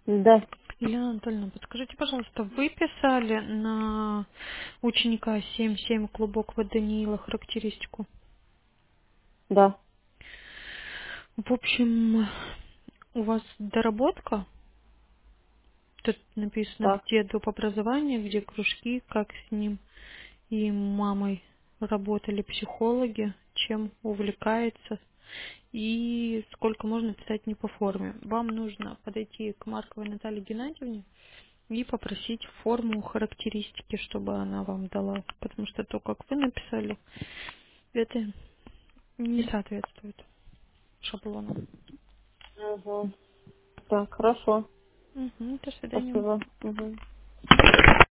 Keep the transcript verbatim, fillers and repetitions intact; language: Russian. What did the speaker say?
Да, Елена Анатольевна, подскажите, пожалуйста, вы писали на ученика семь семь клубок в Даниила характеристику? да, В общем, у вас доработка, тут написано, так. где доп. Образование, где кружки, как с ним и мамой работали психологи, чем увлекается и сколько можно писать не по форме. Вам нужно подойти к Марковой Наталье Геннадьевне и попросить форму характеристики, чтобы она вам дала, потому что то, как вы написали, это не соответствует шаблону. Угу. Так, хорошо. Мгм, до свидания. Спасибо. Угу.